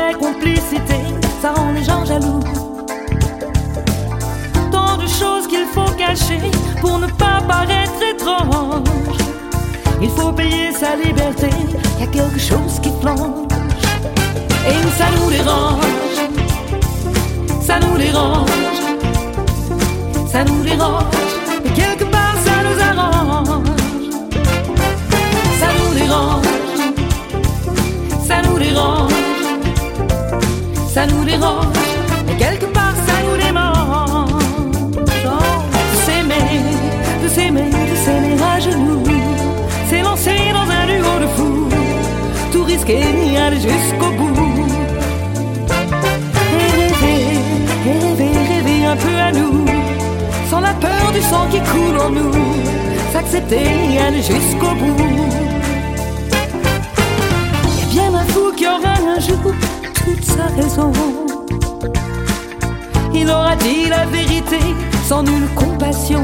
vraie complicité, ça rend les gens jaloux. Tant de choses qu'il faut cacher pour ne pas paraître étrange. Il faut payer sa liberté, y a quelque chose qui flanche. Et ça nous dérange, ça nous dérange, ça nous dérange, mais quelque part ça nous arrange. Ça nous dérange, ça nous dérange, ça nous dérange, mais quelque part ça nous démange. De s'aimer à genoux, s'élancer dans un duo de fous, tout risquer y aller jusqu'au bout. Et rêver un peu à nous, sans la peur du sang qui coule en nous, s'accepter y aller jusqu'au bout. Y a bien un fou qui aura un jour toute sa raison. Il aura dit la vérité sans nulle compassion.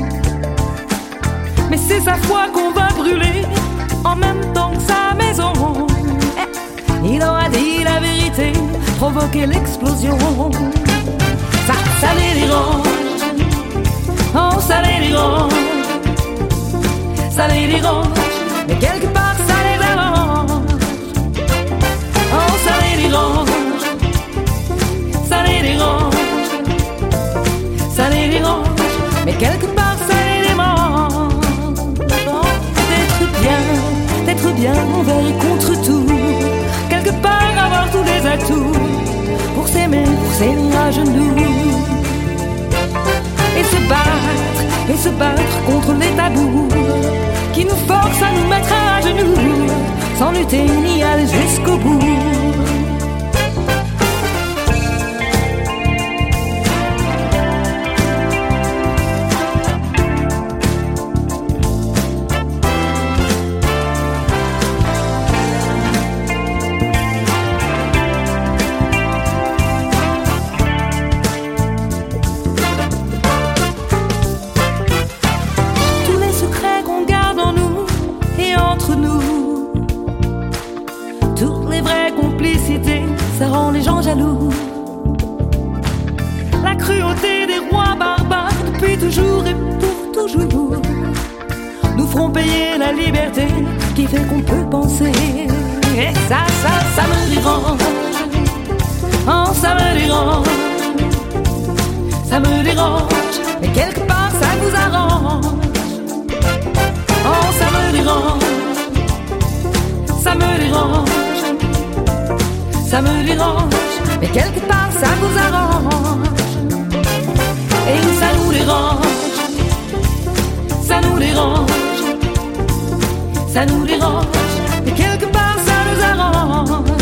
Mais c'est sa foi qu'on va brûler en même temps que sa maison. Il aura dit la vérité, provoquer l'explosion. Ça les dérange, oh ça les dérange, ça les dérange, mais quelque part ça les arrange. Oh ça les dérange, ça les dérange, ça les dérange, mais quelque part ça les démange. D'être bien envers et contre tout, quelque part avoir tous les atouts pour s'aimer à genoux. Et se battre contre les tabous qui nous forcent à nous mettre à genoux, sans lutter ni aller jusqu'au bout. Ça rend les gens jaloux. La cruauté des rois barbares depuis toujours et pour toujours nous feront payer la liberté qui fait qu'on peut penser. Et ça me dérange, oh ça me dérange, ça me dérange, mais quelque part ça nous arrange. Oh ça me dérange, ça me dérange, ça me dérange, mais quelque part ça vous arrange. Et ça nous dérange, ça nous dérange, ça nous dérange, mais quelque part ça nous arrange.